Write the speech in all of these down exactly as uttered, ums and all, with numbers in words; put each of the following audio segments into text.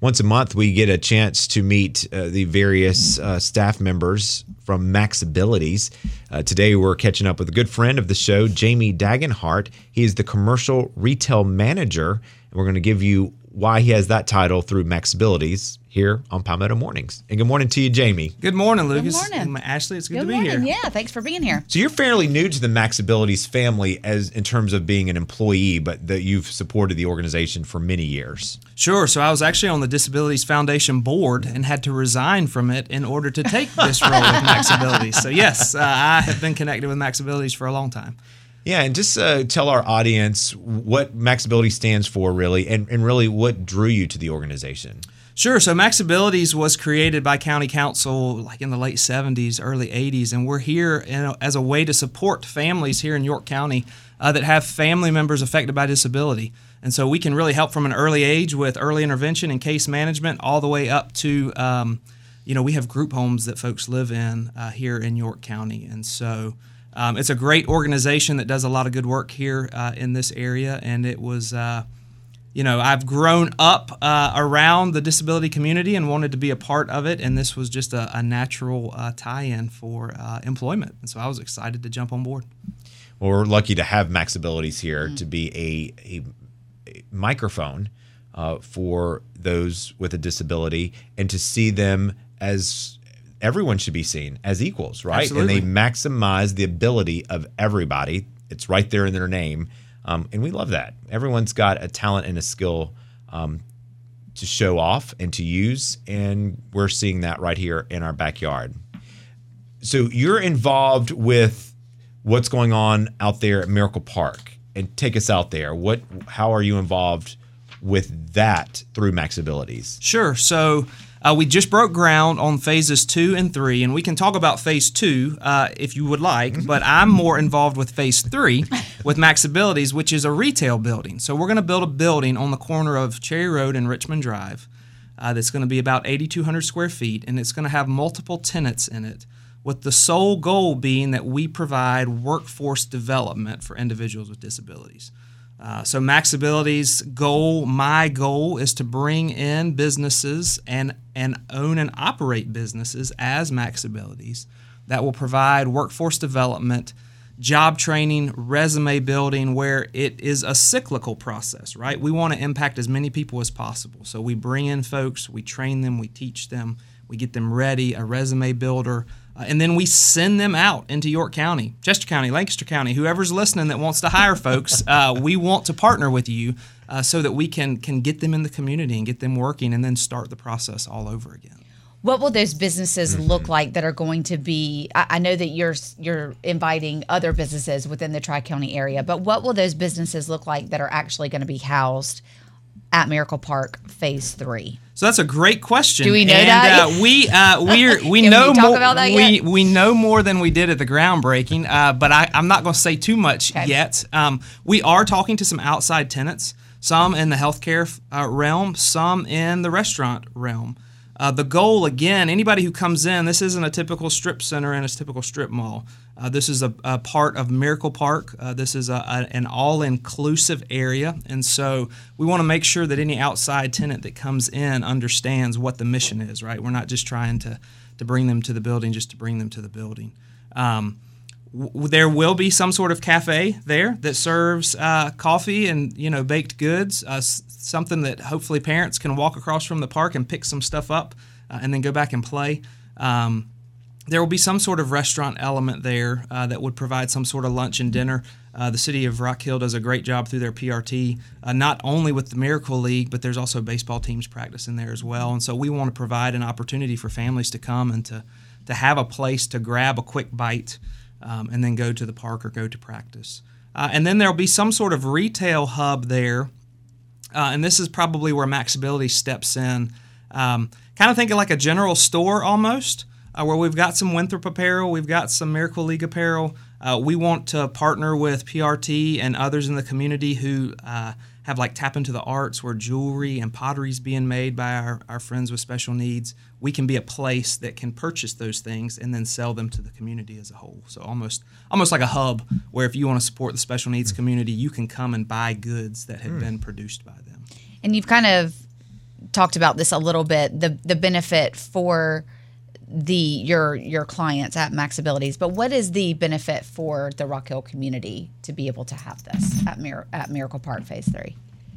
once a month, we get a chance to meet uh, the various uh, staff members from Maxabilities. Uh, today, we're catching up with a good friend of the show, Jamie Dagenhart. He is the commercial retail manager, and we're going to give you why he has that title through Maxabilities here on Palmetto Mornings. And good morning to you, Jamie. Good morning, Lucas. Good morning. And Ashley, it's good, Good to be morning. here. Yeah, thanks for being here. So you're fairly new to the Maxabilities family as in terms of being an employee, but that you've supported the organization for many years. Sure. So I was actually on the Disabilities Foundation board and had to resign from it in order to take this role with Maxabilities. So yes, uh, I have been connected with Maxabilities for a long time. Yeah, and just uh, tell our audience what Maxabilities stands for, really, and, and really what drew you to the organization. Sure. So Maxabilities was created by County Council like in the late seventies, early eighties, and we're here in a, as a way to support families here in York County uh, that have family members affected by disability. And so we can really help from an early age with early intervention and case management all the way up to, um, you know, we have group homes that folks live in uh, here in York County. And so Um, it's a great organization that does a lot of good work here uh, in this area, and it was, uh, you know, I've grown up uh, around the disability community and wanted to be a part of it, and this was just a, a natural uh, tie-in for uh, employment, and so I was excited to jump on board. Well, we're lucky to have Maxabilities here mm-hmm. to be a, a, a microphone uh, for those with a disability and to see them as everyone should be seen as equals, right? Absolutely. And they maximize the ability of everybody. It's right there in their name. Um, and we love that. Everyone's got a talent and a skill um, to show off and to use. And we're seeing that right here in our backyard. So you're involved with what's going on out there at Miracle Park. And take us out there. What? How are you involved with that through Maxabilities? Sure. So Uh, we just broke ground on phases two and three, and we can talk about phase two uh, if you would like, but I'm more involved with phase three with Maxabilities, which is a retail building. So we're going to build a building on the corner of Cherry Road and Richmond Drive uh, that's going to be about eighty-two hundred square feet, and it's going to have multiple tenants in it, with the sole goal being that we provide workforce development for individuals with disabilities. Uh, so Maxabilities' goal, my goal, is to bring in businesses and, and own and operate businesses as Maxabilities that will provide workforce development, job training, resume building, where it is a cyclical process, right? We want to impact as many people as possible. So we bring in folks, we train them, we teach them, we get them ready, a resume builder, Uh, and then we send them out into York County, Chester County, Lancaster County, whoever's listening that wants to hire folks. Uh, we want to partner with you uh, so that we can can get them in the community and get them working and then start the process all over again. What will those businesses look like that are going to be? I, I know that you're you're inviting other businesses within the Tri-County area, but what will those businesses look like that are actually going to be housed at Miracle Park Phase Three? So that's a great question. Do we know and, that? Uh, we uh, we're, we Can know we talk more. about that we yet? we know more than we did at the groundbreaking, uh, but I, I'm not going to say too much Okay. yet. Um, we are talking to some outside tenants, some in the healthcare uh, realm, some in the restaurant realm. Uh, the goal, again, anybody who comes in, this isn't a typical strip center and a typical strip mall. Uh, this is a, a part of Miracle Park. Uh, this is a, a, an all-inclusive area, and so we want to make sure that any outside tenant that comes in understands what the mission is, right? We're not just trying to, to bring them to the building just to bring them to the building. Um, w- there will be some sort of cafe there that serves uh, coffee and, you know, baked goods, uh, s- something that hopefully parents can walk across from the park and pick some stuff up uh, and then go back and play. Um, There will be some sort of restaurant element there uh, that would provide some sort of lunch and dinner. Uh, the city of Rock Hill does a great job through their P R T, uh, not only with the Miracle League, but there's also baseball teams practicing there as well. And so we want to provide an opportunity for families to come and to, to have a place to grab a quick bite um, and then go to the park or go to practice. Uh, and then there'll be some sort of retail hub there, uh, and this is probably where Maxabilities steps in. Um, kind of think of like a general store almost. Uh, where we've got some Winthrop apparel, we've got some Miracle League apparel. Uh, we want to partner with P R T and others in the community who uh, have like Tap Into the Arts, where jewelry and pottery is being made by our, our friends with special needs. We can be a place that can purchase those things and then sell them to the community as a whole. So almost almost like a hub where if you want to support the special needs community, you can come and buy goods that have been produced by them. And you've kind of talked about this a little bit, the the benefit for the your your clients at Max Abilities, but what is the benefit for the Rock Hill community to be able to have this at Mir- at Miracle Park Phase Three?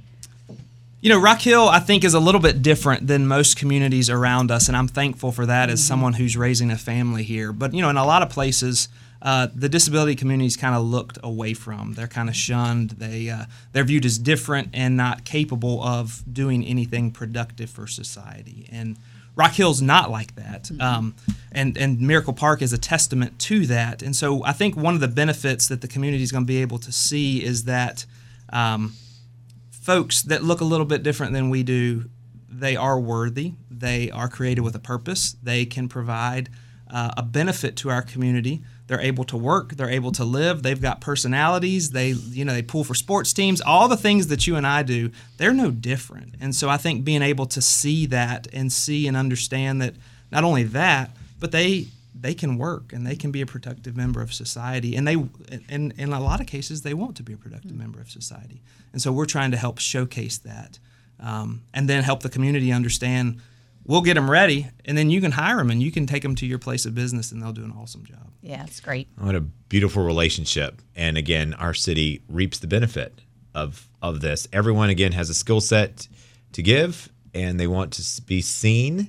You know, Rock Hill, I think, is a little bit different than most communities around us, and I'm thankful for that as someone who's raising a family here. But, you know, in a lot of places, uh, the disability community is kind of looked away from. They're kind of shunned. They, uh, they're viewed as different and not capable of doing anything productive for society. And Rock Hill's not like that. Um, and, and Miracle Park is a testament to that. And so I think one of the benefits that the community is going to be able to see is that um, folks that look a little bit different than we do, they are worthy. They are created with a purpose. They can provide uh, a benefit to our community. They're able to work. They're able to live. They've got personalities. They, you know, they pull for sports teams. All the things that you and I do, they're no different. And so I think being able to see that and see and understand that not only that, but they they can work and they can be a productive member of society. And they, in, in a lot of cases, they want to be a productive member of society. And so we're trying to help showcase that um, and then help the community understand we'll get them ready, and then you can hire them and you can take them to your place of business and they'll do an awesome job. Yeah, it's great. What a beautiful relationship. And again, our city reaps the benefit of of this. Everyone, again, has a skill set to give, and they want to be seen,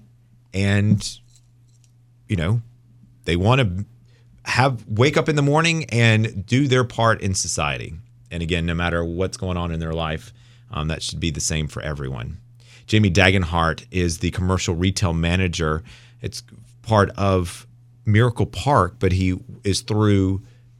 and, you know, they want to have wake up in the morning and do their part in society. And again, no matter what's going on in their life, um, that should be the same for everyone. Jamie Dagenhart is the commercial retail manager. It's part of Miracle Park, but he is through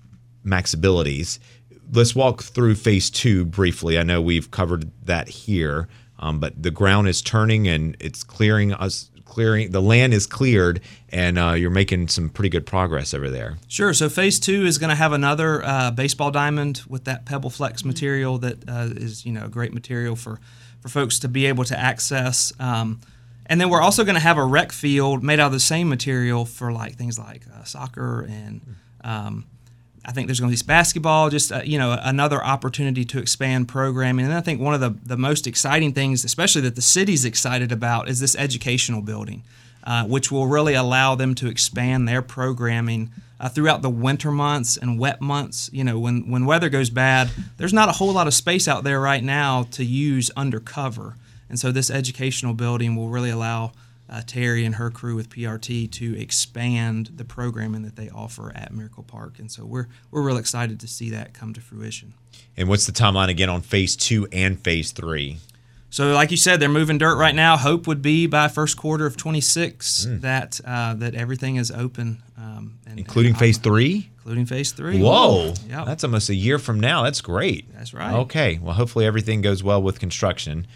Max Abilities. Let's walk through phase two briefly. I know we've covered that here, um, but the ground is turning and it's clearing us. Clearing the land is cleared, and uh, you're making some pretty good progress over there. Sure. So phase two is going to have another uh, baseball diamond with that Pebble Flex material that uh, is, you know, a great material for, for folks to be able to access. Um, and then we're also going to have a rec field made out of the same material for like things like uh, soccer and um, I think there's going to be basketball, just, uh, you know, another opportunity to expand programming. And I think one of the, the most exciting things, especially that the city's excited about, is this educational building, uh, which will really allow them to expand their programming uh, throughout the winter months and wet months. You know, when, when weather goes bad, there's not a whole lot of space out there right now to use undercover. And so this educational building will really allow Uh, Terry and her crew with P R T to expand the programming that they offer at Miracle Park. And so we're we're real excited to see that come to fruition. And what's the timeline again on phase two and phase three? So like you said, they're moving dirt right now. Hope would be by first quarter of twenty-six mm. that uh, that everything is open. Um, and, including and phase three? Including phase three. Whoa. Yep. That's almost a year from now. That's great. That's right. Okay. Well, hopefully everything goes well with construction.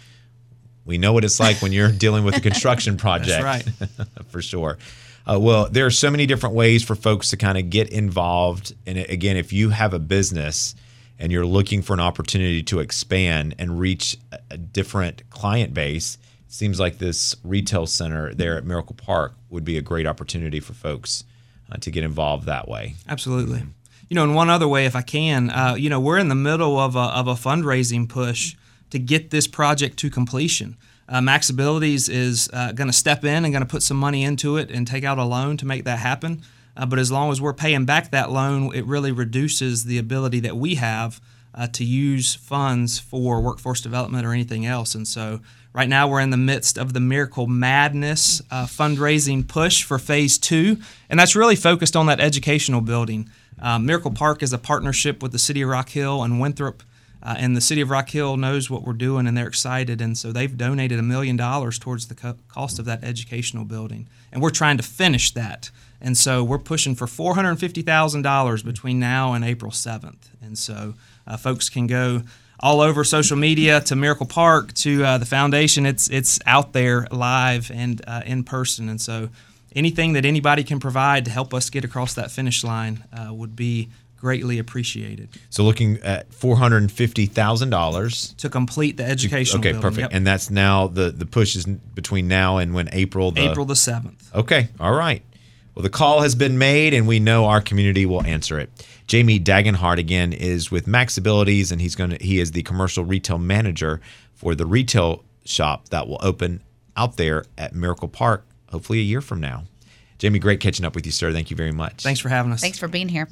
We know what it's like when you're dealing with a construction project. That's right. For sure. Uh, well, there are so many different ways for folks to kind of get involved. And again, if you have a business and you're looking for an opportunity to expand and reach a different client base, it seems like this retail center there at Miracle Park would be a great opportunity for folks uh, to get involved that way. Absolutely. You know, in one other way, if I can, uh, you know, we're in the middle of a, of a fundraising push to get this project to completion. Uh, Max Abilities is uh, going to step in and going to put some money into it and take out a loan to make that happen. Uh, but as long as we're paying back that loan, it really reduces the ability that we have uh, to use funds for workforce development or anything else. And so right now we're in the midst of the Miracle Madness uh, fundraising push for phase two, and that's really focused on that educational building. Uh, Miracle Park is a partnership with the City of Rock Hill and Winthrop. Uh, and the City of Rock Hill knows what we're doing, and they're excited. And so they've donated a million dollars towards the co- cost of that educational building. And we're trying to finish that. And so we're pushing for four hundred fifty thousand dollars between now and April seventh. And so uh, folks can go all over social media to Miracle Park, to uh, the foundation. It's it's out there live and uh, in person. And so anything that anybody can provide to help us get across that finish line uh, would be greatly appreciated. So looking at four hundred fifty thousand dollars to complete the educational okay, building. perfect. Yep. And that's now the, the push is between now and when April the April the seventh. Okay, all right. Well, the call has been made, and we know our community will answer it. Jamie Dagenhart again is with Max Abilities, and he's going to he is the commercial retail manager for the retail shop that will open out there at Miracle Park, hopefully a year from now. Jamie, great catching up with you, sir. Thank you very much. Thanks for having us. Thanks for being here.